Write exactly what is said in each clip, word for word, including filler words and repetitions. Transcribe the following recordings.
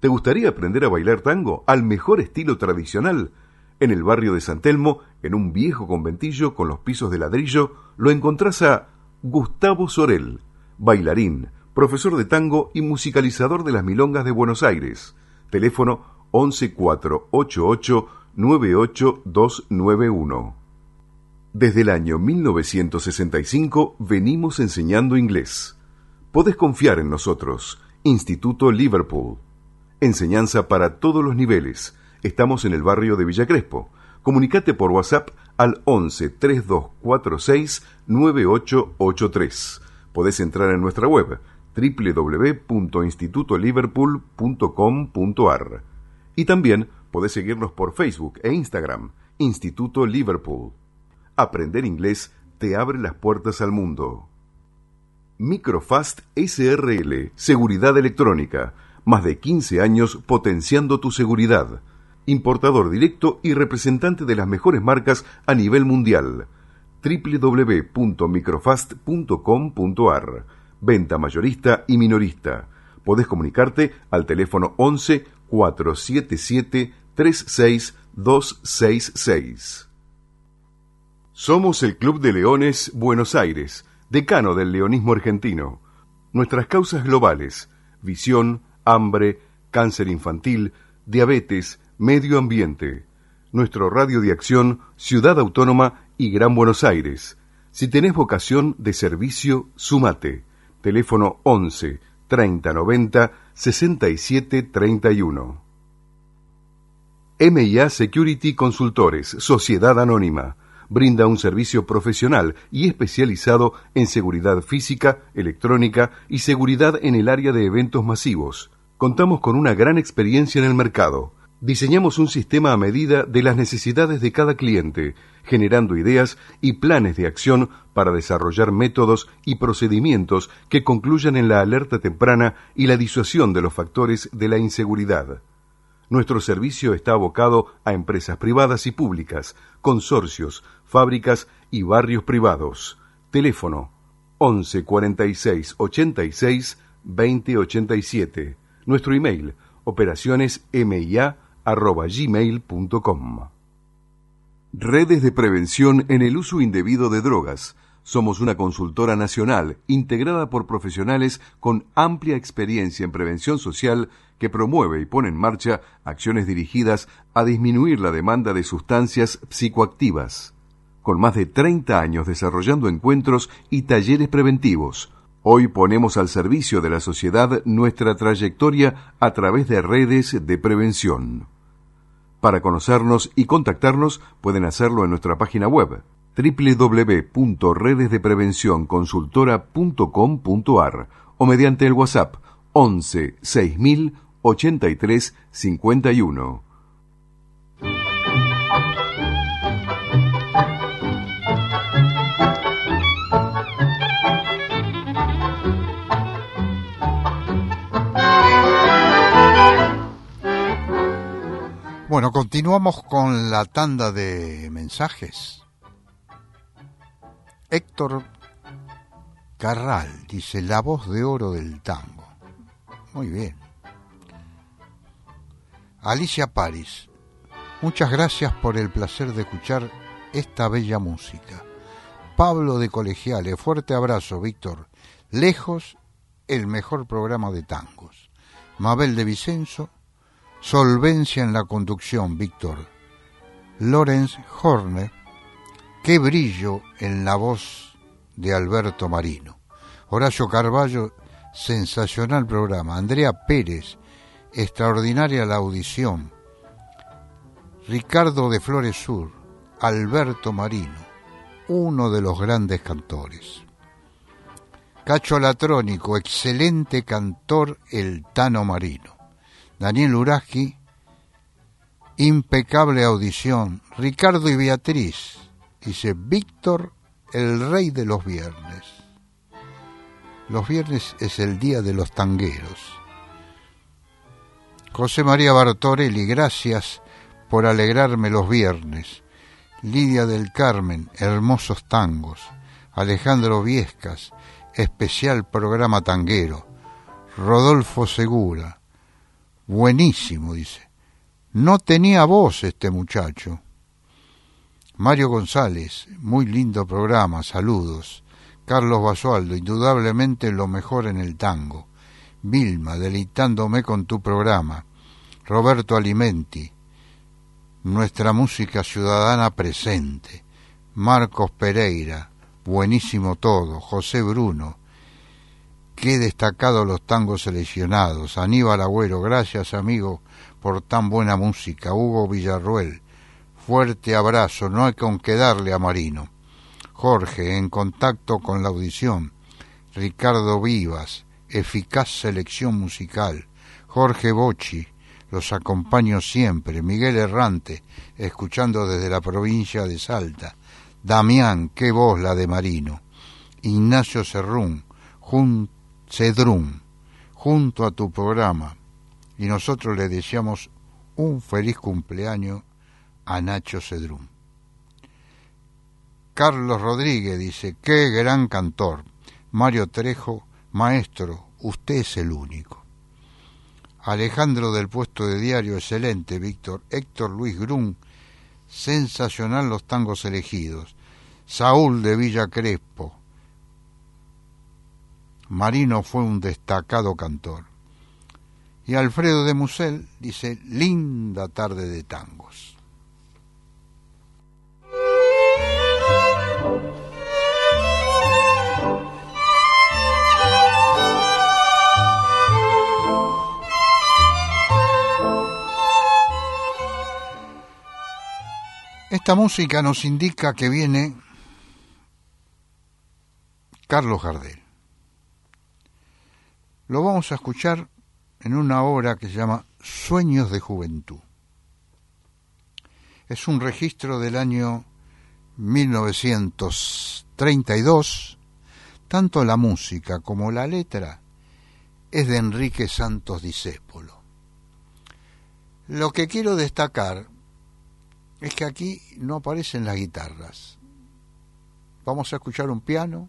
¿Te gustaría aprender a bailar tango al mejor estilo tradicional? En el barrio de San Telmo, en un viejo conventillo con los pisos de ladrillo, lo encontrás a Gustavo Sorel, bailarín, profesor de tango y musicalizador de las milongas de Buenos Aires. Teléfono once cuatro ocho ocho nueve ocho dos nueve uno. Desde el año mil novecientos sesenta y cinco venimos enseñando inglés. Podés confiar en nosotros. Instituto Liverpool. Enseñanza para todos los niveles. Estamos en el barrio de Villa Crespo. Comunicate por WhatsApp al once treinta y dos cuarenta y seis noventa y ocho ochenta y tres. Podés entrar en nuestra web doble u doble u doble u punto instituto liverpool punto com punto a r y también podés seguirnos por Facebook e Instagram, Instituto Liverpool. Aprender inglés te abre las puertas al mundo. Microfast S R L, Seguridad Electrónica. Más de quince años potenciando tu seguridad. Importador directo y representante de las mejores marcas a nivel mundial. doble u doble u doble u punto microfast punto com punto a r. Venta mayorista y minorista. Podés comunicarte al teléfono once cuatrocientos setenta y siete treinta y seis doscientos sesenta y seis. Somos el Club de Leones Buenos Aires, decano del leonismo argentino. Nuestras causas globales: visión, hambre, cáncer infantil, diabetes, medio ambiente. Nuestro radio de acción, Ciudad Autónoma y Gran Buenos Aires. Si tenés vocación de servicio, sumate. Teléfono once treinta noventa sesenta y siete treinta y uno. M y A Security Consultores, Sociedad Anónima. Brinda un servicio profesional y especializado en seguridad física, electrónica y seguridad en el área de eventos masivos. Contamos con una gran experiencia en el mercado. Diseñamos un sistema a medida de las necesidades de cada cliente, generando ideas y planes de acción para desarrollar métodos y procedimientos que concluyan en la alerta temprana y la disuasión de los factores de la inseguridad. Nuestro servicio está abocado a empresas privadas y públicas, consorcios, fábricas y barrios privados. Teléfono once cuarenta y seis ochenta y seis veinte ochenta y siete. Nuestro email operacionesmia arroba gmail punto com. Redes de prevención en el uso indebido de drogas. Somos una consultora nacional integrada por profesionales con amplia experiencia en prevención social que promueve y pone en marcha acciones dirigidas a disminuir la demanda de sustancias psicoactivas. Con más de treinta años desarrollando encuentros y talleres preventivos, hoy ponemos al servicio de la sociedad nuestra trayectoria a través de redes de prevención. Para conocernos y contactarnos pueden hacerlo en nuestra página web doble u doble u doble u punto redes de prevención consultora punto com punto a r o mediante el WhatsApp once seis mil ochenta y tres cincuenta y uno. Bueno, continuamos con la tanda de mensajes. Héctor Carral dice: la voz de oro del tango. Muy bien. Alicia Paris: muchas gracias por el placer de escuchar esta bella música. Pablo de Colegiales: fuerte abrazo, Víctor. Lejos, el mejor programa de tangos. Mabel de Vicenzo: solvencia en la conducción, Víctor. Lorenz Horner: qué brillo en la voz de Alberto Marino. Horacio Carballo: sensacional programa. Andrea Pérez: extraordinaria la audición. Ricardo de Flores Sur: Alberto Marino, uno de los grandes cantores. Cacho Latrónico: excelente cantor el Tano Marino. Daniel Uraski: impecable audición. Ricardo y Beatriz: dice Víctor, el rey de los viernes. Los viernes es el día de los tangueros. José María Bartorelli: gracias por alegrarme los viernes. Lidia del Carmen: hermosos tangos. Alejandro Viescas: especial programa tanguero. Rodolfo Segura: Buenísimo, dice. No tenía voz este muchacho. Mario González, muy lindo programa, saludos. Carlos Basualdo, indudablemente lo mejor en el tango. Vilma, deleitándome con tu programa. Roberto Alimenti, nuestra música ciudadana presente. Marcos Pereira, buenísimo todo. José Bruno, qué destacados los tangos seleccionados. Aníbal Agüero, gracias amigo por tan buena música. Hugo Villarruel, fuerte abrazo, no hay con qué darle a Marino. Jorge, en contacto con la audición. Ricardo Vivas, eficaz selección musical. Jorge Bocci, los acompaño siempre. Miguel Errante, escuchando desde la provincia de Salta. Damián, qué voz la de Marino. Ignacio Cerrún, jun, Cedrún, junto a tu programa. Y nosotros le deseamos un feliz cumpleaños a Nacho Cedrún. Carlos Rodríguez dice, qué gran cantor. Mario Trejo, maestro, usted es el único. Alejandro del Puesto de Diario, excelente, Víctor. Héctor Luis Grun, sensacional los tangos elegidos. Saúl de Villa Crespo, Marino fue un destacado cantor. Y Alfredo de Musel dice, linda tarde de tangos. Esta música nos indica que viene Carlos Gardel. Lo vamos a escuchar en una obra que se llama Sueños de Juventud. Es un registro del año mil novecientos treinta y dos. Tanto la música como la letra es de Enrique Santos Discépolo. Lo que quiero destacar es que aquí no aparecen las guitarras. Vamos a escuchar un piano,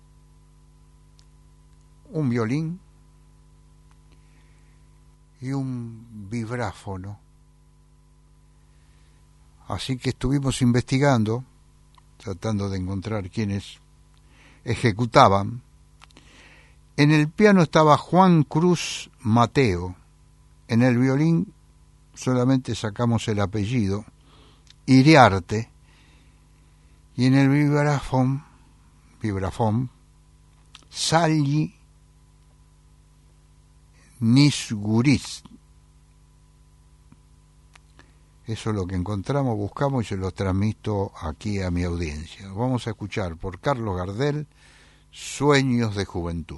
un violín y un vibráfono. Así que estuvimos investigando, tratando de encontrar quienes ejecutaban. En el piano estaba Juan Cruz Mateo, en el violín solamente sacamos el apellido, Iriarte, y en el vibrafón, vibrafón, Salli Nisguris. Eso es lo que encontramos, buscamos y se lo transmito aquí a mi audiencia. Vamos a escuchar por Carlos Gardel, Sueños de Juventud.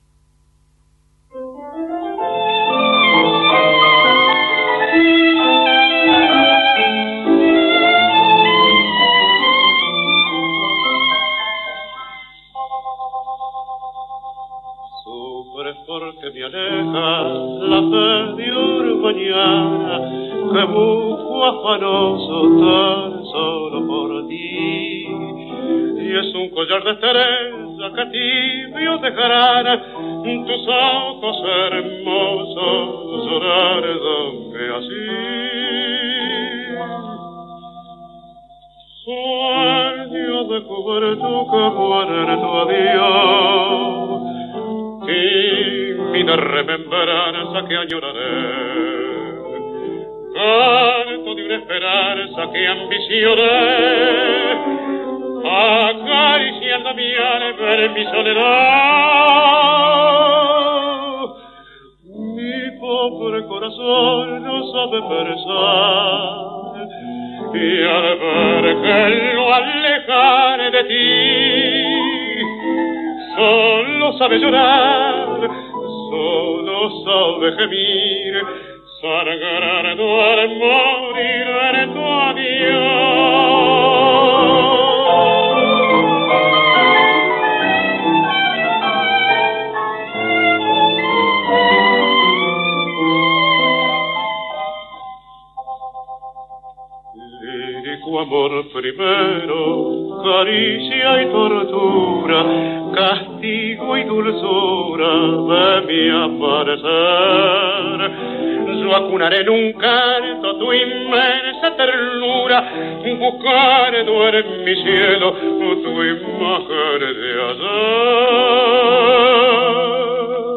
Porque me aleja la fe de una mañana que busco afanoso tan solo por ti. Y es un collar de cereza que tibio dejarán tus ojos hermosos llorarme así. Sueño de juventud que muere tu adiós y mi remembranza que añoraré, canto de una esperanza que ambicioné, acariciando mi alma en mi soledad. Mi pobre corazón no sabe pensar, y al ver que lo alejaré de ti, solo sabe llorar, solo sabe gemir, sagrado al morir en tu adiós. Lírico amor primero, caricia y tortura, castigo y dulzura de mi aparecer. yo acunaré en un canto tu inmensa ternura, buscando en mi cielo tu imagen de ayer.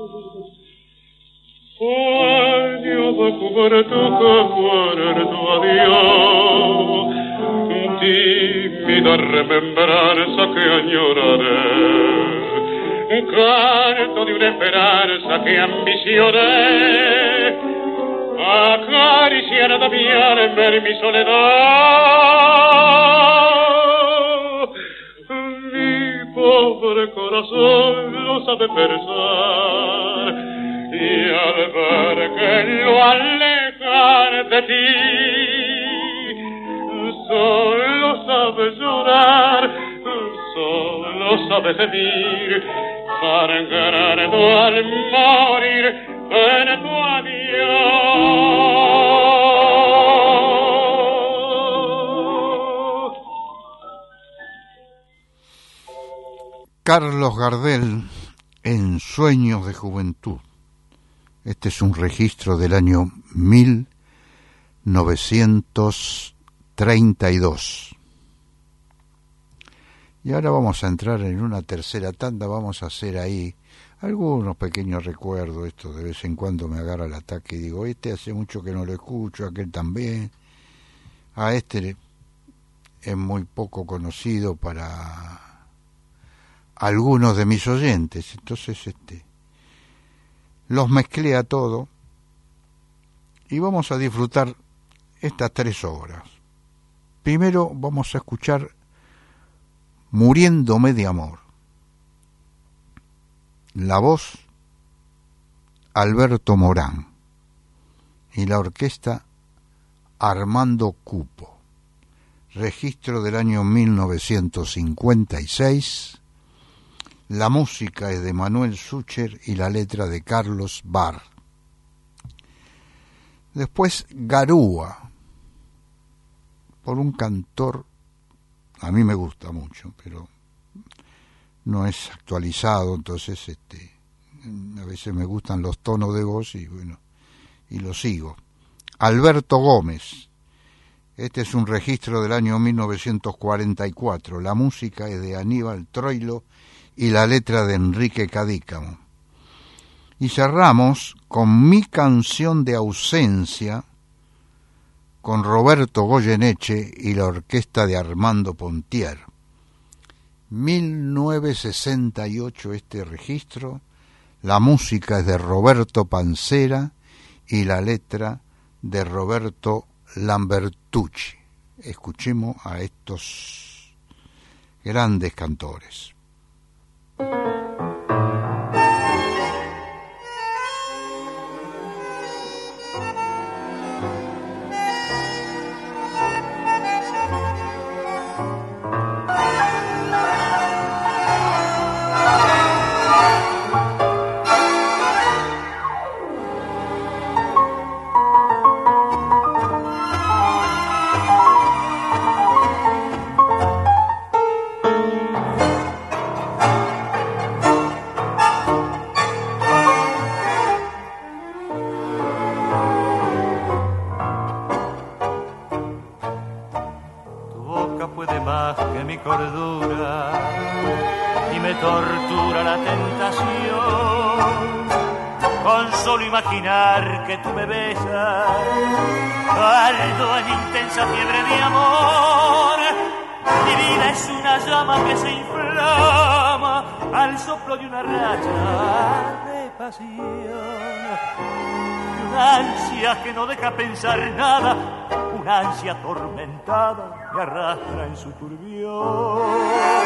Año de cubierto que muerto adiós, tímida remembranza que añoraré, canto de una esperanza que ambicioné, acariciar a mi alma en mi soledad. Mi pobre corazón lo sabe pensar, y al ver que lo alejan de ti, solo sabe llorar, solo sabe gemir, sangrando al morir en tu adiós. Carlos Gardel en Sueños de Juventud. Este es un registro del año mil novecientos treinta y dos. Y ahora vamos a entrar en una tercera tanda, vamos a hacer ahí algunos pequeños recuerdos. Esto de vez en cuando me agarra el ataque y digo, este hace mucho que no lo escucho, aquel también. A este es muy poco conocido para algunos de mis oyentes, entonces este los mezclé a todo y vamos a disfrutar estas tres obras. Primero vamos a escuchar Muriéndome de amor. La voz Alberto Morán y la orquesta Armando Cupo. Registro del año mil novecientos cincuenta y seis. La música es de Manuel Sucher y la letra de Carlos Barr. Después Garúa, por un cantor, a mí me gusta mucho, pero no es actualizado, entonces este, a veces me gustan los tonos de voz y bueno, y lo sigo. Alberto Gómez, este es un registro del año mil novecientos cuarenta y cuatro, la música es de Aníbal Troilo y la letra de Enrique Cadícamo. Y cerramos con Mi canción de ausencia, con Roberto Goyeneche y la orquesta de Armando Pontier. mil novecientos sesenta y ocho este registro, la música es de Roberto Pancera y la letra de Roberto Lambertucci. Escuchemos a estos grandes cantores. Imaginar que tú me besas, ardo en intensa fiebre de amor. Mi vida es una llama que se inflama al soplo de una racha de pasión. Una ansia que no deja pensar nada, una ansia atormentada me arrastra en su turbión.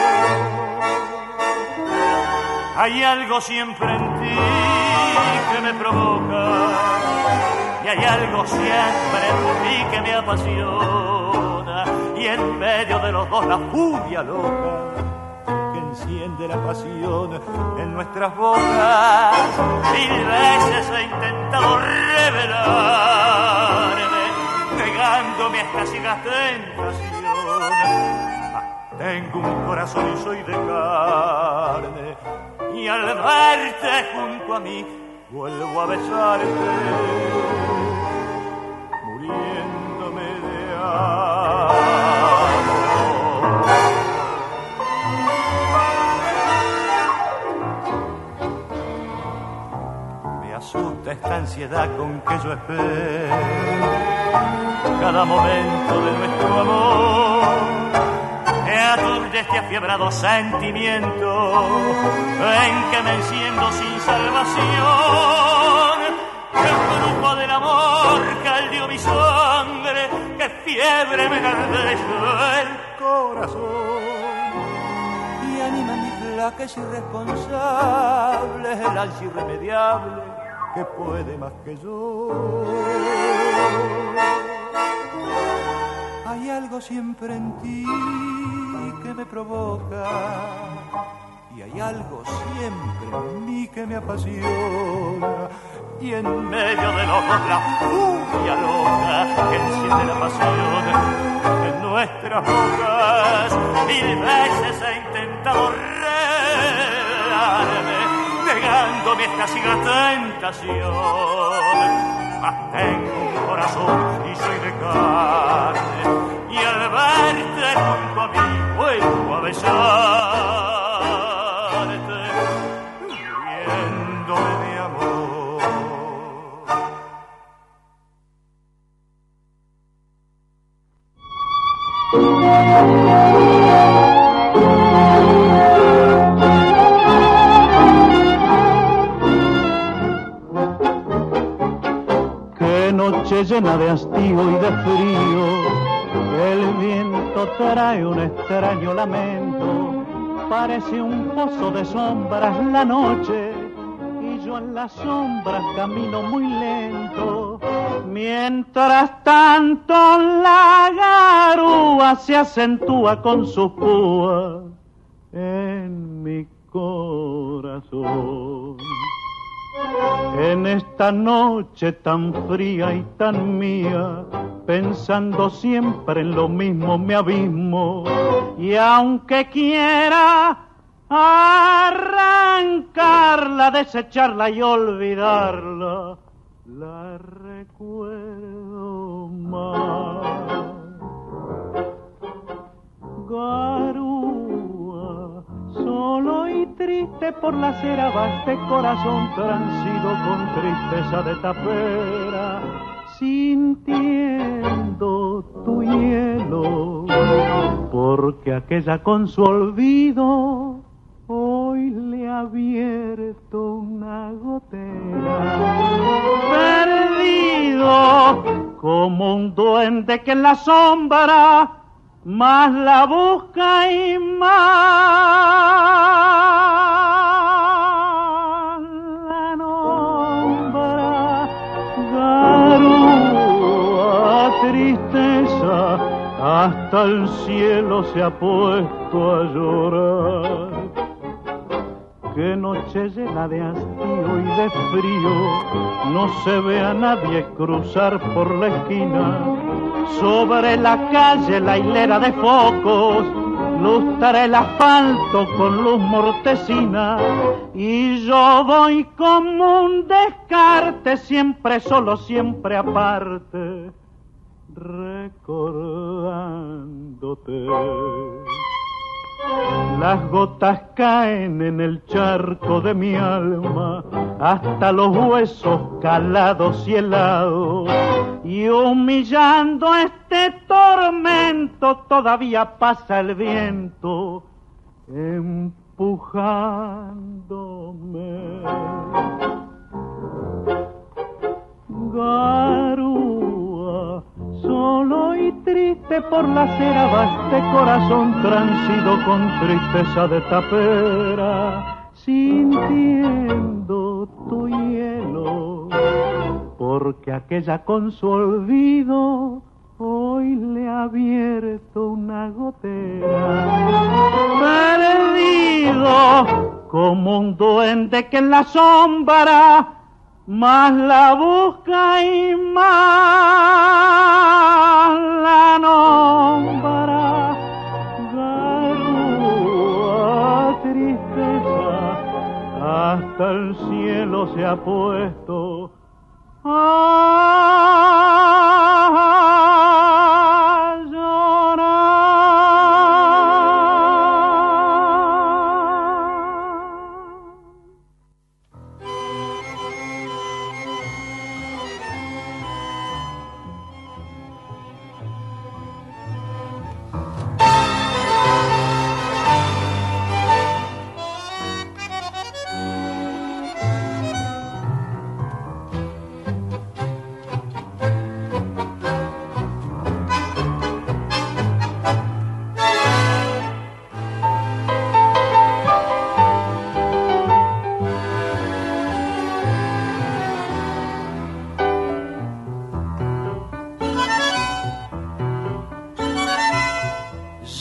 Hay algo siempre en ti que me provoca, y hay algo siempre en ti que me apasiona, y en medio de los dos la furia loca que enciende la pasión en nuestras bocas. Mil veces he intentado revelarme, negándome a esta ciega tentación. Tengo un corazón y soy de carne, y al verte junto a mí vuelvo a besarte. ansiedad con que yo espero cada momento de nuestro amor. Que aturde este afiebrado sentimiento en que me enciendo sin salvación. Que el brujo del amor caldeó mi sangre, que fiebre me enardece el corazón y anima mi flaqueza irresponsable, el ansia irremediable que puede más que yo. Hay algo siempre en ti que me provoca y hay algo siempre en mí que me apasiona. Y en medio de los dos la furia loca que enciende la pasión en nuestras bocas. Mil veces he intentado redarme, negándome esta ciega tentación. Mas tengo un corazón y soy de carne, y al verte junto a mí vuelvo a besarte, muriéndome de amor. Qué noche llena de hastío y de frío, el viento trae un extraño lamento, parece un pozo de sombras la noche, y yo en las sombras camino muy lento. Mientras tanto la garúa se acentúa con sus púas en mi corazón. En esta noche tan fría y tan mía, pensando siempre en lo mismo me abismo, y aunque quiera arrancarla, desecharla y olvidarla, la recuerdo más. Garúa, solo y triste por la acera va este corazón transido con tristeza de tapera, sintiendo tu hielo, porque aquella con su olvido hoy le ha abierto una gotera. Perdido como un duende que en la sombra más la busca y más la nombra. Garúa, tristeza, hasta el cielo se ha puesto a llorar. Qué noche llena de hastío y de frío, no se ve a nadie cruzar por la esquina. Sobre la calle la hilera de focos lustra el asfalto con luz mortecina, y yo voy como un descarte, siempre solo, siempre aparte, recordándote. Las gotas caen en el charco de mi alma, hasta los huesos calados y helados, y humillando este tormento todavía pasa el viento empujándome. Garúa, solo y triste por la acera va este corazón transido con tristeza de tapera, sintiendo tu hielo, porque aquella con su olvido hoy le ha abierto una gotera. Perdido como un duende que en la sombra más la busca y más la nombra. Garúa, tristeza, hasta el cielo se ha puesto a llorar.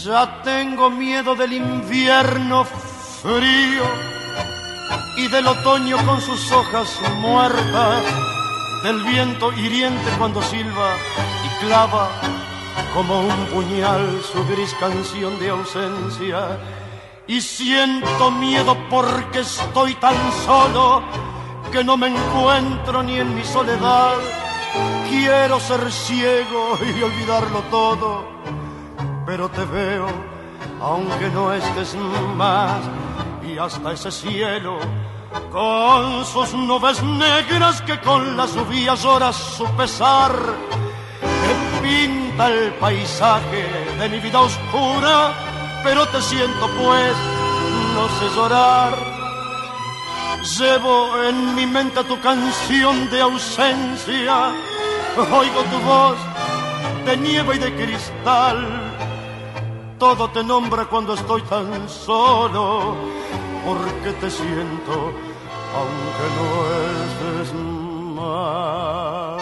Ya tengo miedo del invierno frío y del otoño con sus hojas muertas, del viento hiriente cuando silba y clava como un puñal su gris canción de ausencia. Y siento miedo porque estoy tan solo que no me encuentro ni en mi soledad. Quiero ser ciego y olvidarlo todo, pero te veo aunque no estés más. Y hasta ese cielo con sus nubes negras que con las lluvias llora su pesar, que pinta el paisaje de mi vida oscura, pero te siento pues, no sé llorar. Llevo en mi mente tu canción de ausencia, oigo tu voz de nieve y de cristal. Todo te nombra cuando estoy tan solo, porque te siento aunque no estés más.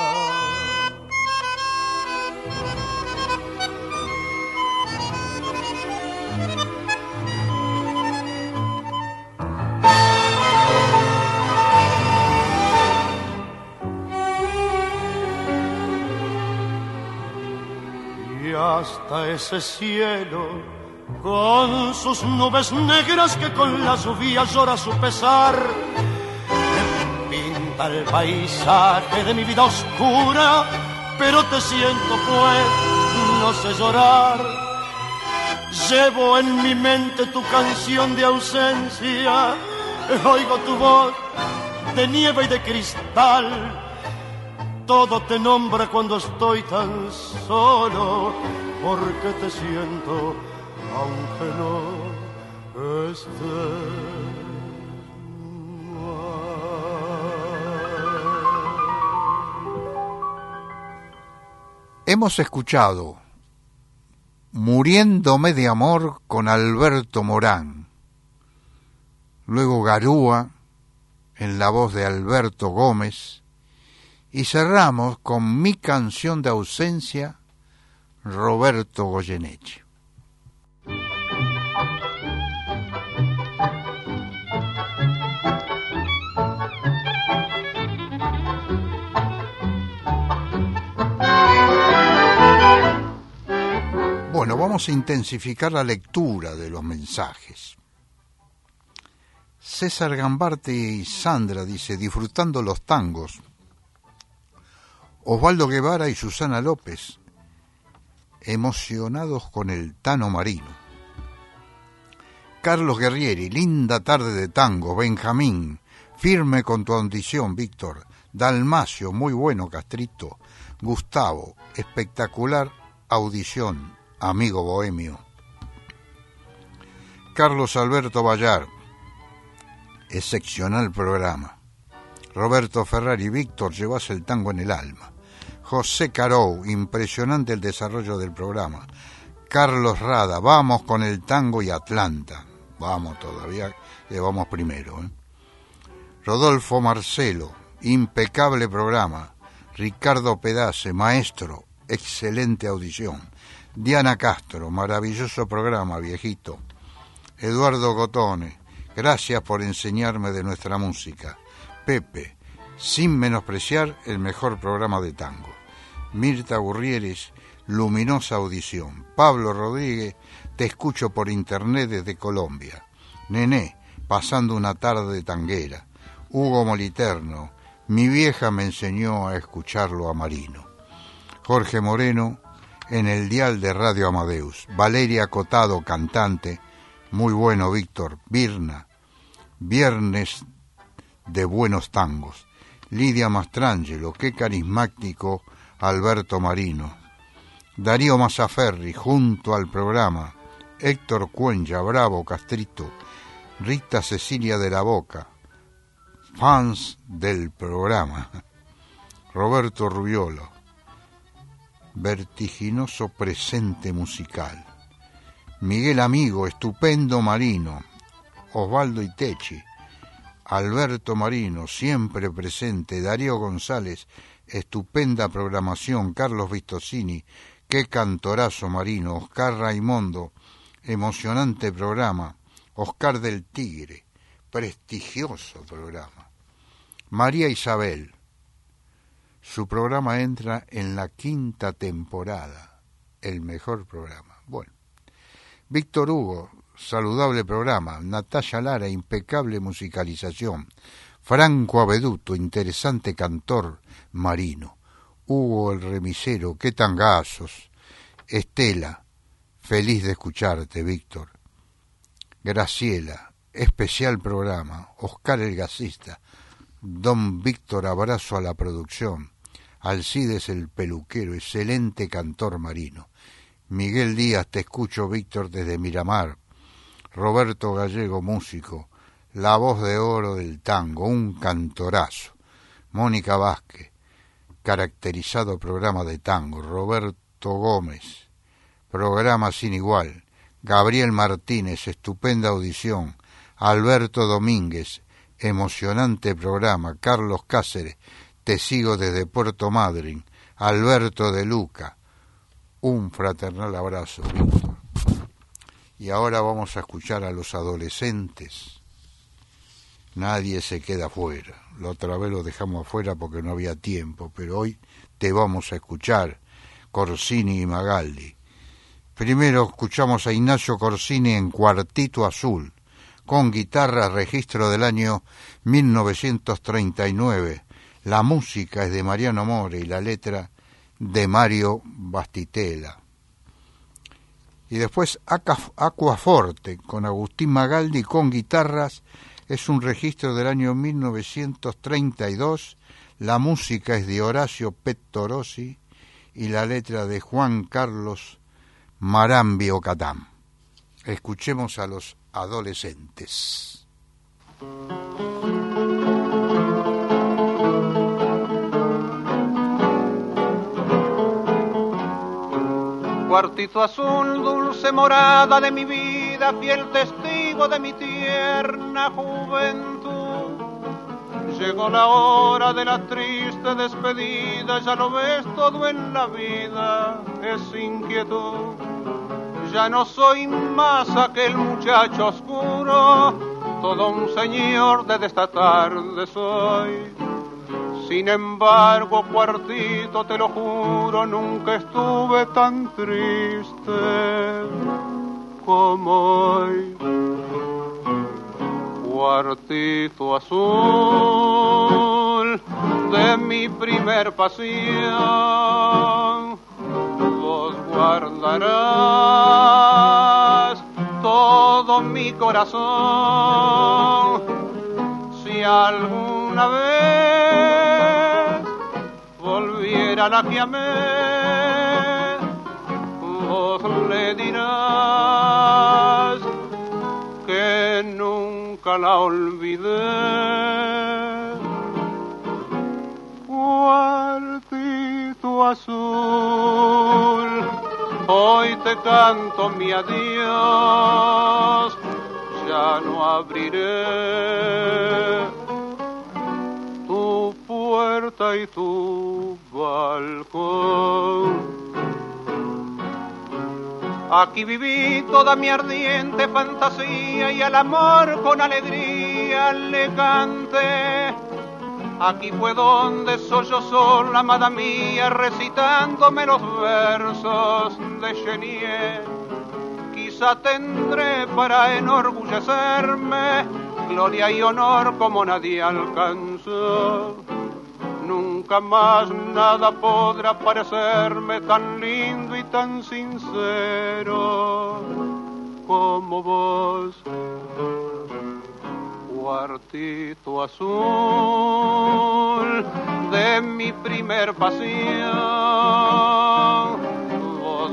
Y hasta ese cielo con sus nubes negras que con la lluvia llora su pesar, me pinta el paisaje de mi vida oscura, pero te siento pues, no sé llorar. Llevo en mi mente tu canción de ausencia, oigo tu voz de nieve y de cristal. Todo te nombra cuando estoy tan solo, porque te siento aunque no estés más. Hemos escuchado Muriéndome de amor con Alberto Morán, luego Garúa en la voz de Alberto Gómez, y cerramos con Mi canción de ausencia, Roberto Goyeneche. Bueno, vamos a intensificar la lectura de los mensajes. César Gambarte y Sandra dice, disfrutando los tangos. Osvaldo Guevara y Susana López, emocionados con el Tano Marino. Carlos Guerrieri, linda tarde de tango. Benjamín, firme con tu audición, Víctor. Dalmacio, muy bueno, Castrito. Gustavo, espectacular audición, amigo bohemio. Carlos Alberto Ballar, excepcional programa. Roberto Ferrari, Víctor, llevas el tango en el alma. José Carou, impresionante el desarrollo del programa. Carlos Rada, vamos con el tango y Atlanta. Vamos todavía, que vamos primero. ¿eh? Rodolfo Marcelo, impecable programa. Ricardo Pedace, maestro, excelente audición. Diana Castro, maravilloso programa, viejito. Eduardo Gotone, gracias por enseñarme de nuestra música. Pepe, sin menospreciar el mejor programa de tango. Mirta Gurrieres, luminosa audición. Pablo Rodríguez, te escucho por internet desde Colombia. Nené, pasando una tarde tanguera. Hugo Moliterno, mi vieja me enseñó a escucharlo a Marino. Jorge Moreno, en el dial de Radio Amadeus. Valeria Cotado, cantante, muy bueno, Víctor. Birna, viernes de buenos tangos. Lidia Mastrangelo, qué carismático Alberto Marino. Darío Mazzaferri, junto al programa. Héctor Cuenya, bravo, Castrito. Rita Cecilia de la Boca, fans del programa. Roberto Rubiolo, vertiginoso presente musical. Miguel Amigo, estupendo Marino. Osvaldo Itechi, Alberto Marino, siempre presente. Darío González, estupenda programación. Carlos Vistosini, Qué cantorazo, Marino. Oscar Raimondo, emocionante programa. Oscar del Tigre, prestigioso programa. María Isabel, su programa entra en la quinta temporada, el mejor programa. Bueno, Víctor Hugo, saludable programa. Natalia Lara, impecable musicalización. Franco Aveduto, interesante cantor. Marino. Hugo el remisero, qué tangazos. Estela, feliz de escucharte, Víctor. Graciela, especial programa. Oscar el gasista. Don Víctor, abrazo a la producción. Alcides el peluquero, excelente cantor. Marino. Miguel Díaz, te escucho, Víctor, desde Miramar. Roberto Gallego, músico. La voz de oro del tango, un cantorazo. Mónica Vázquez, caracterizado programa de tango. Roberto Gómez, programa sin igual. Gabriel Martínez, estupenda audición. Alberto Domínguez, emocionante programa. Carlos Cáceres, te sigo desde Puerto Madryn. Alberto de Luca, un fraternal abrazo, Víctor. Y ahora vamos a escuchar a los adolescentes. Nadie se queda afuera. La otra vez lo dejamos afuera porque no había tiempo, pero hoy te vamos a escuchar, Corsini y Magaldi. Primero escuchamos a Ignacio Corsini en Cuartito Azul, con guitarra, registro del año mil novecientos treinta y nueve. La música es de Mariano More y la letra de Mario Bastitela. Y después Aquaforte con Agustín Magaldi con guitarras. Es un registro del año mil novecientos treinta y dos, la música es de Horacio Pettorossi y la letra de Juan Carlos Marambio Catán. Escuchemos a los adolescentes. Cuartito azul, dulce morada de mi vida, fiel testigo de mi tierna juventud. Llegó la hora de la triste despedida, ya lo ves, todo en la vida es inquietud. Ya no soy más aquel muchacho oscuro, todo un señor desde esta tarde soy. Sin embargo, Cuartito, te lo juro, nunca estuve tan triste como hoy. Cuartito azul de mi primer pasión, vos guardarás todo mi corazón. Si alguna vez volviera la que amé, vos le dirás que nunca la olvidé. Cuartito azul, hoy te canto mi adiós, ya no abriré tu puerta y tu balcón. Aquí viví toda mi ardiente fantasía y al amor con alegría le canté. Aquí fue donde sollozó la amada mía recitándome los versos de Chenier. Quizá tendré para enorgullecerme gloria y honor como nadie alcanzó. Nunca más nada podrá parecerme tan lindo y tan sincero como vos. Cuartito azul de mi primer pasión, vos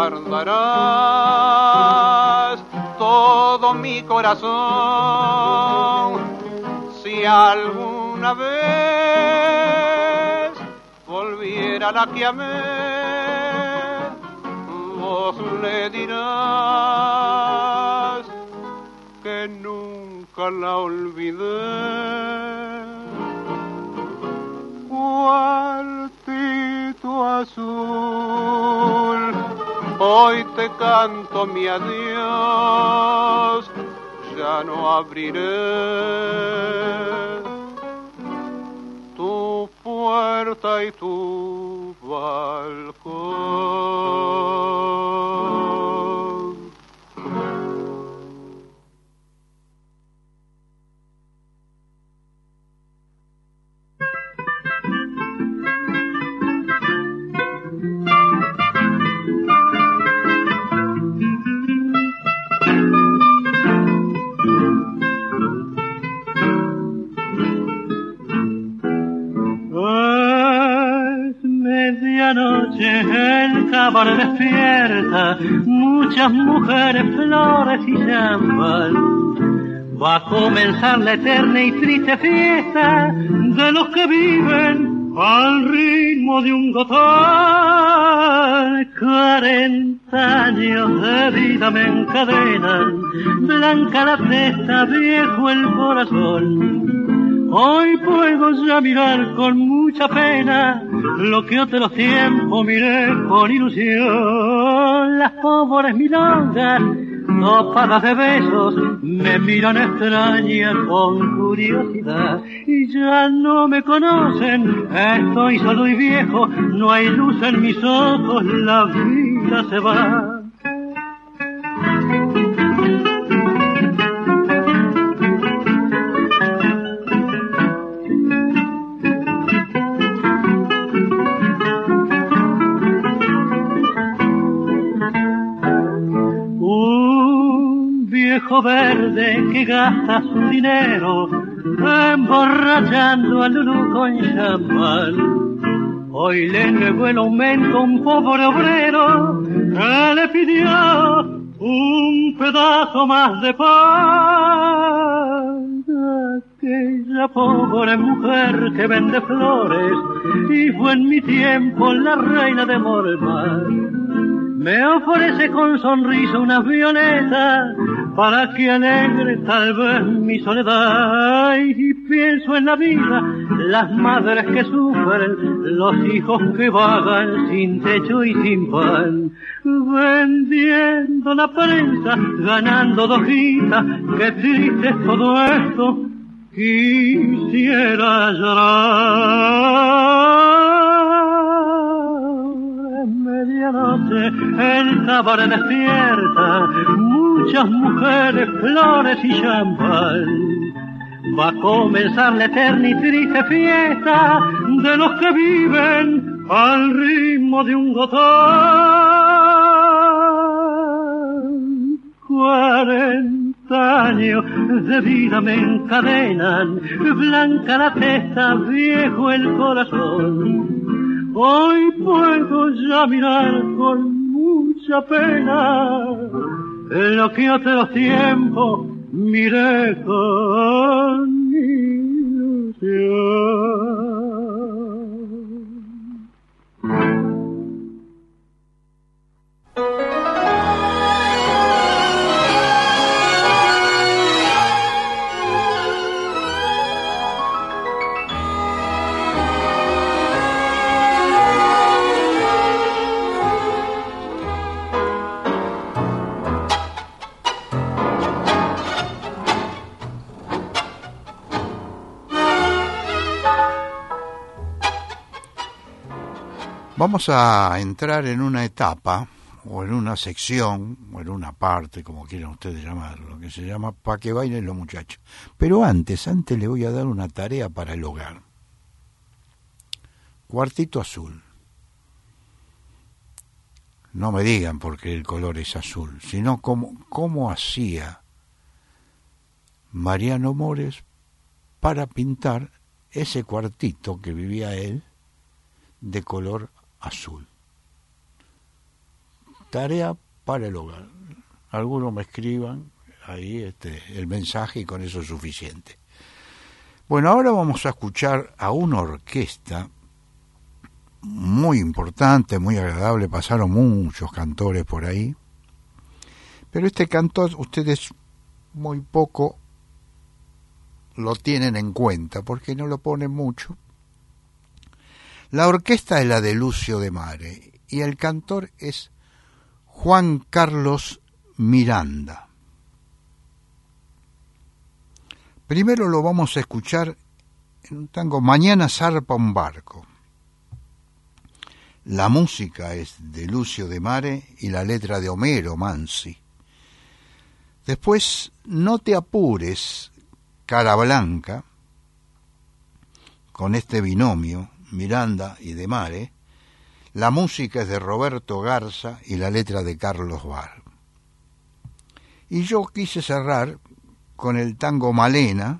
guardarás todo mi corazón. Si alguna vez volviera la que amé, vos le dirás que nunca la olvidé. Cuartito azul hoy te canto mi adiós, ya no abriré tu puerta y tu balcón. Medianoche el cabaret despierta, muchas mujeres, flores y champán. Va a comenzar la eterna y triste fiesta de los que viven al ritmo de un gotón. Cuarenta años de vida me encadenan, blanca la testa, viejo el corazón. Hoy puedo ya mirar con mucha pena lo que otros tiempos miré con ilusión. Las pobres milongas, topadas de besos, me miran extrañas con curiosidad. Y ya no me conocen, estoy solo y viejo, no hay luz en mis ojos, la vida se va. Viejo verde que gasta su dinero emborrachando al Lulú con champán. Hoy le negó el aumento a un pobre obrero que le pidió un pedazo más de pan. Aquella pobre mujer que vende flores y fue en mi tiempo la reina de Mormar, me ofrece con sonrisa unas violetas para que alegre tal vez mi soledad. Y pienso en la vida, las madres que sufren, los hijos que vagan sin techo y sin pan, vendiendo la prensa, ganando dojitas. Qué triste es todo esto, quisiera llorar. Medianoche el cabaret despierta, muchas mujeres, flores y champán. Va a comenzar la eterna y triste fiesta de los que viven al ritmo de un gotón. Cuarenta años de vida me encadenan, blanca la testa, viejo el corazón. Hoy puedo ya mirar con mucha pena lo que otros tiempos miré con ilusión. Vamos a entrar en una etapa, o en una sección, o en una parte, como quieran ustedes llamarlo, lo que se llama Pa' que bailen los muchachos. Pero antes, antes le voy a dar una tarea para el hogar. Cuartito azul. No me digan por qué el color es azul, sino cómo, cómo hacía Mariano Mores para pintar ese cuartito que vivía él de color azul. Tarea para el hogar. Algunos me escriban ahí este, el mensaje y con eso es suficiente. Bueno, ahora vamos a escuchar a una orquesta muy importante, muy agradable. Pasaron muchos cantores por ahí, pero este cantor ustedes muy poco lo tienen en cuenta porque no lo ponen mucho. La orquesta es la de Lucio de Mare y el cantor es Juan Carlos Miranda. Primero lo vamos a escuchar en un tango, Mañana zarpa un barco. La música es de Lucio de Mare y la letra de Homero Mansi. Después, No te apures, Cara Blanca, con este binomio, Miranda y de Mare. La música es de Roberto Garza y la letra de Carlos Bar. Y yo quise cerrar con el tango Malena.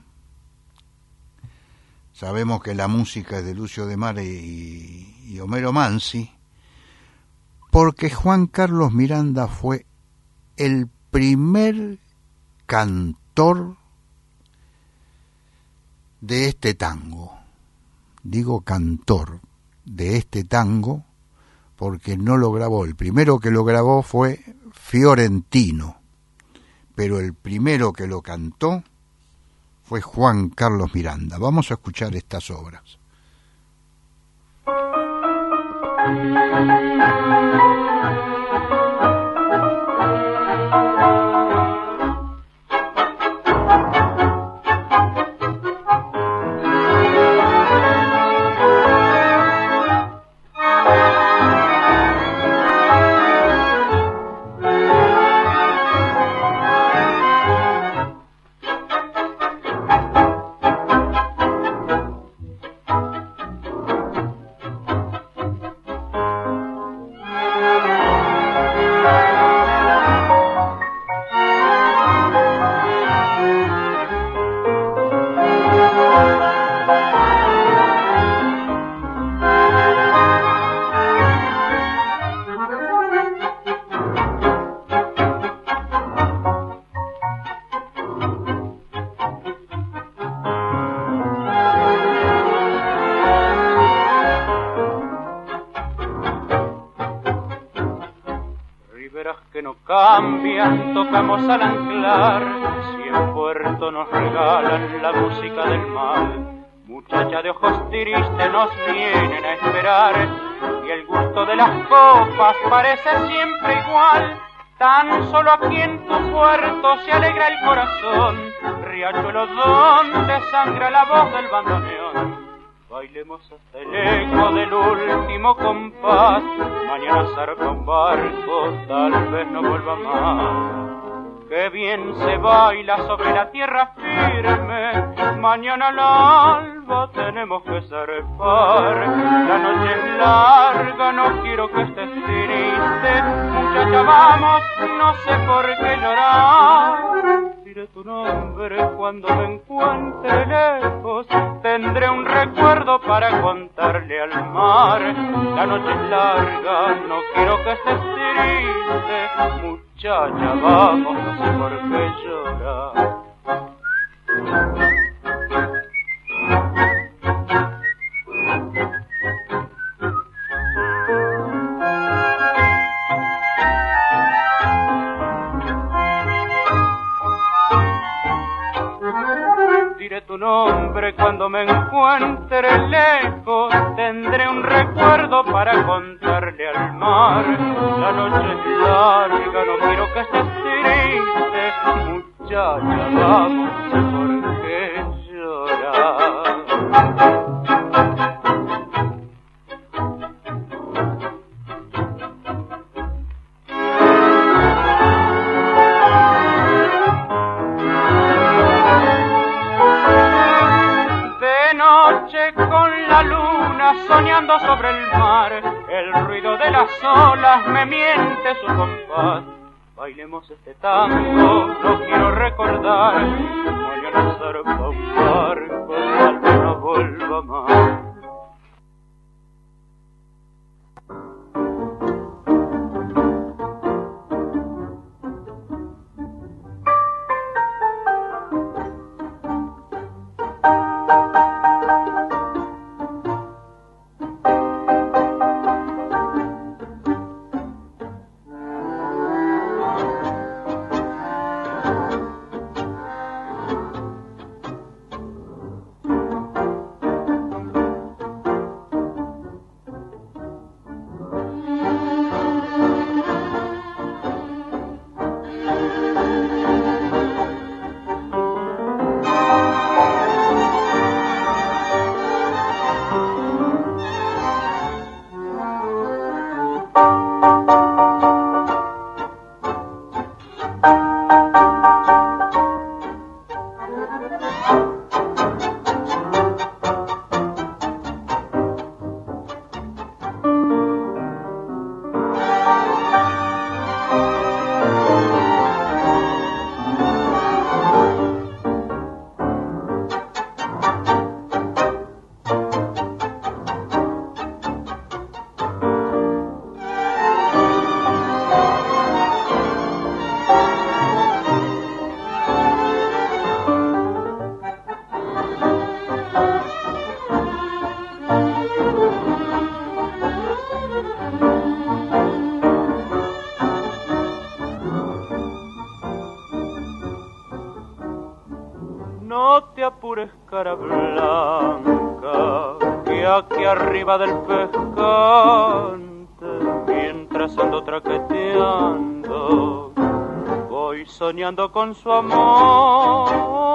Sabemos que la música es de Lucio de Mare y, y Homero Mansi, porque Juan Carlos Miranda fue el primer cantor de este tango. Digo cantor de este tango porque no lo grabó. El primero que lo grabó fue Fiorentino, pero el primero que lo cantó fue Juan Carlos Miranda. Vamos a escuchar estas obras. Tocamos al anclar, si en puerto nos regalan la música del mar. Muchacha de ojos tristes nos vienen a esperar, y el gusto de las copas parece siempre igual. Tan solo aquí en tu puerto se alegra el corazón, riachuelo donde sangra la voz del bandoneón. Bailemos hasta el eco del último compás, mañana zarpa un barco, tal vez no vuelva más. Qué bien se baila sobre la tierra firme, mañana al alba tenemos que zarpar. La noche es larga, no quiero que estés triste, muchacha vamos, no sé por qué llorar. Diré tu nombre cuando me encuentre lejos, tendré un recuerdo para contarle al mar. La noche es larga, no quiero que estés triste, muchacha, vamos, no sé por qué llorar. Diré tu nombre cuando me encuentre lejos, tendré un recuerdo para contarle al mar. La noche es larga, no quiero que estés triste, muchacha, vamos, no sé por qué llorar. Soñando sobre el mar, el ruido de las olas me miente su compás. Bailemos este tango, no quiero recordar, mañana zarpa un barco, tal vez no vuelva más. apures, cara blanca, que aquí arriba del pescante, mientras ando traqueteando, voy soñando con su amor.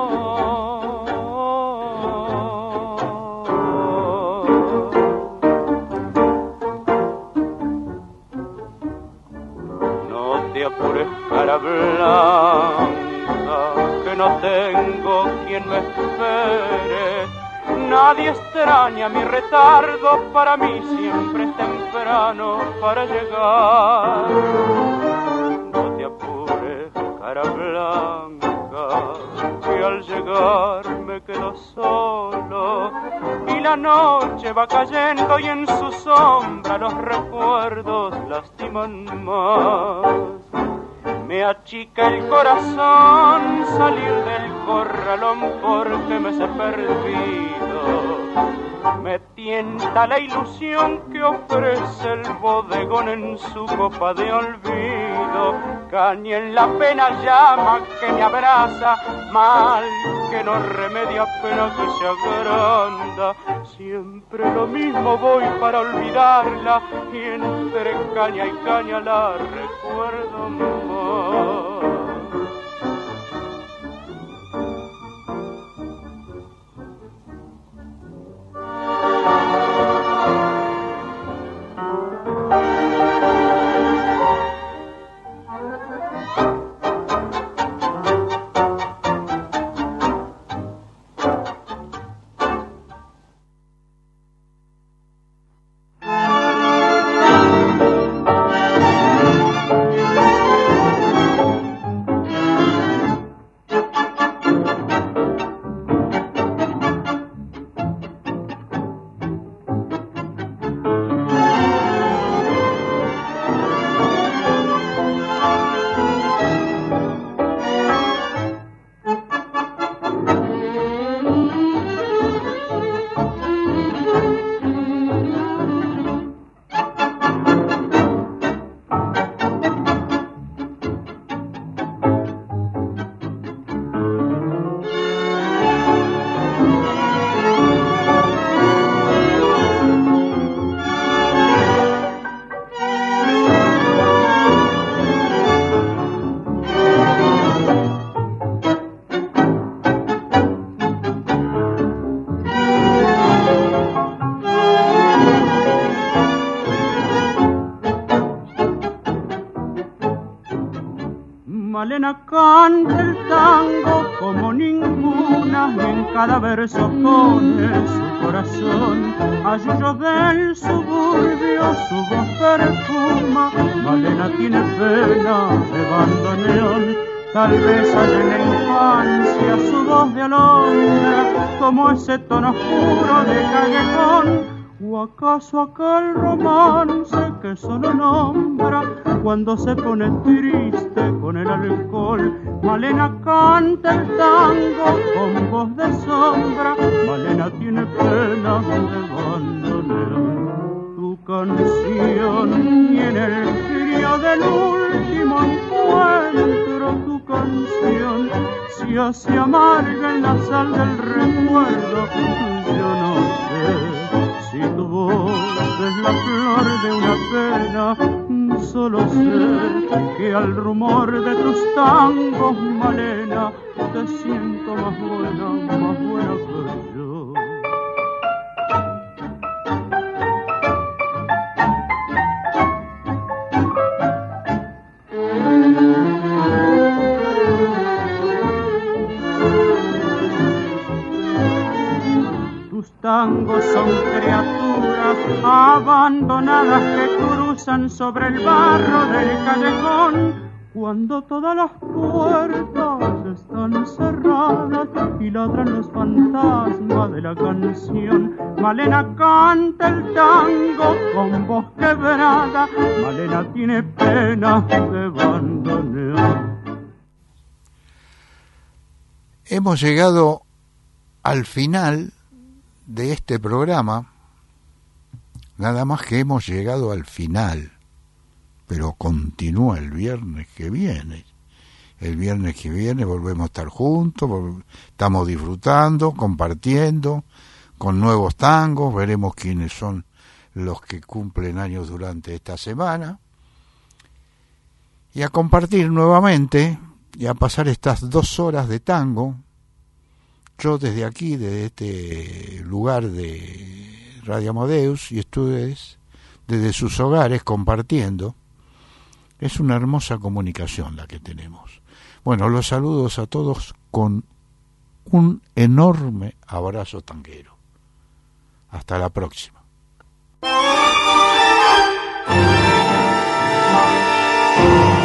No te apures, cara blanca, que no tengo quien me espere. Nadie extraña mi retardo, para mí siempre es temprano para llegar. No te apures, cara blanca, que al llegar me quedo solo y la noche va cayendo y en su sombra los recuerdos lastiman más. Me achica el corazón salir del corralón porque me sé perdido. Me tienta la ilusión que ofrece el bodegón en su copa de olvido. Caña en la pena llama que me abraza, mal que no remedia pena que se agranda. Siempre lo mismo voy para olvidarla y entre caña y caña la recuerdo más. Malena canta el tango como ninguna y en cada verso pone su corazón. Ayuyo del suburbio su voz perfuma. Malena tiene pena de bandoneón. Tal vez haya en la infancia su voz de alondra, como ese tono oscuro de callejón. ¿O acaso aquel romance que solo nombra cuando se pone triste con el alcohol? Malena canta el tango con voz de sombra. Malena tiene pena de bandoneón. Tu canción y en el frío del último encuentro tu canción se hace amarga en la sal del recuerdo. Yo no sé si tu voz es la flor de una pena, solo sé que al rumor de tus tangos, Malena, te siento más buena, más buena que yo. Tus tangos son criaturas abandonadas que cruzan sobre el barro del callejón cuando todas las puertas están cerradas y ladran los fantasmas de la canción. Malena canta el tango con voz quebrada. Malena tiene pena de bandoneón. Hemos llegado al final de este programa, nada más que hemos llegado al final, pero continúa el viernes que viene el viernes que viene volvemos a estar juntos, estamos disfrutando, compartiendo, con nuevos tangos, veremos quiénes son los que cumplen años durante esta semana, y a compartir nuevamente, y a pasar estas dos horas de tango, yo desde aquí, desde este lugar de Radio Amadeus, y ustedes desde sus hogares compartiendo. Es una hermosa comunicación la que tenemos. Bueno, los saludos a todos con un enorme abrazo tanguero. Hasta la próxima. Thank you.